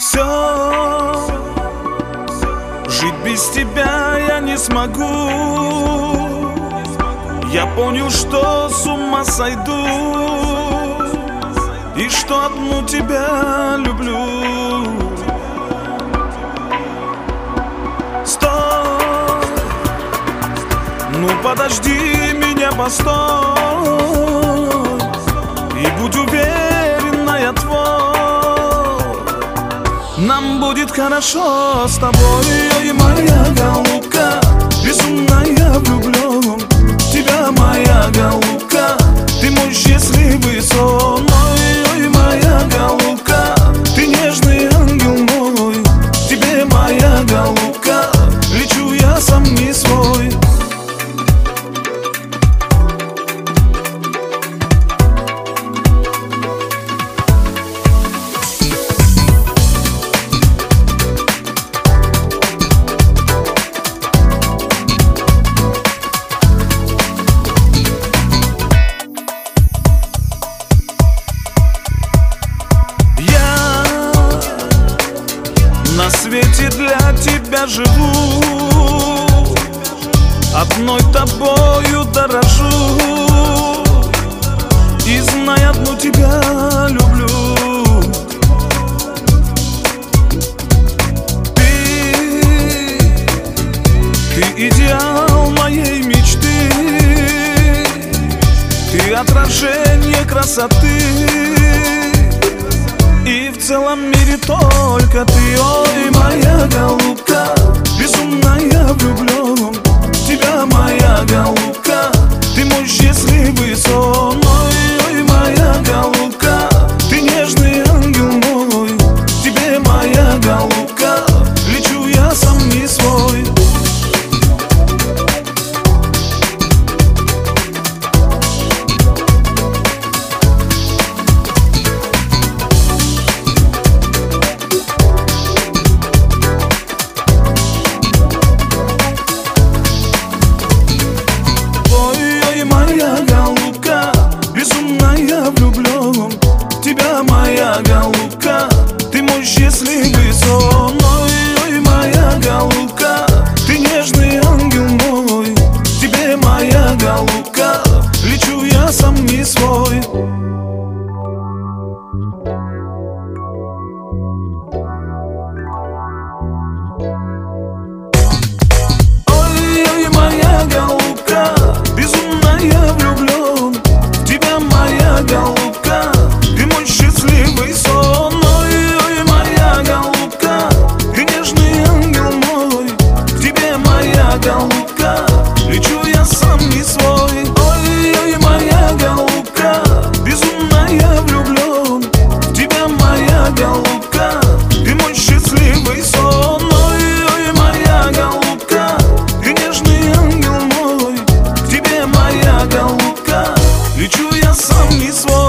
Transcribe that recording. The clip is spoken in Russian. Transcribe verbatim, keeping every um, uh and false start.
Все, жить без тебя я не смогу. Я понял, что с ума сойду, и что одну тебя люблю. Стой, ну подожди меня, постой, и будь уверена, я твой. Нам будет хорошо с тобой, ой, моя голубка, безумно я влюблен в тебя, моя голубка, ты мой счастливый сон. Ой, ой, моя голубка, ты нежный ангел мой, тебе, моя голубка, лечу я сам не свой. На свете для тебя живу, одной тобою дорожу, и знай, одну тебя люблю. Ты, ты идеал моей мечты, ты отражение красоты, и в целом мире только ты. Ой, моя голубка, безумно я влюблен в тебя, моя голубка, ты мой счастливый сон. Ой, ой, моя голубка, ты нежный ангел мой, тебе, моя голубка, лечу я сам не свой. Моя голубка, ты мой счастливый сон. Ой, ой, моя голубка, ты нежный ангел мой, тебе, моя голубка, лечу я сам не свой. Ой, ой, моя голубка, безумно я влюблен в тебя, моя голубка, ты мой счастливый сон. Ой, ой, моя голубка, ты нежный ангел мой, к тебе, моя голубка, лечу я сам не свой. Ой, ой, моя голубка, безумно я влюблен в тебя, моя голубка, ты мой счастливый сон. Ой, ой, моя голубка, ты нежный ангел мой, к тебе, моя голубка, лечу я сам не свой.